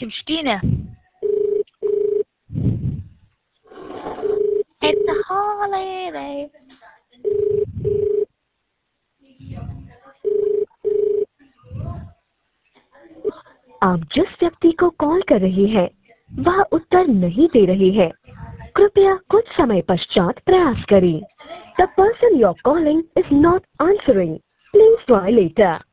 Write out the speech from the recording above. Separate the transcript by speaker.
Speaker 1: 16. It's a holiday.
Speaker 2: आप जिस व्यक्ति को कॉल कर रही हैं, वह उत्तर नहीं दे रही है। कृपया कुछ समय पश्चात प्रयास करें। The person you're calling is not answering. Please try later.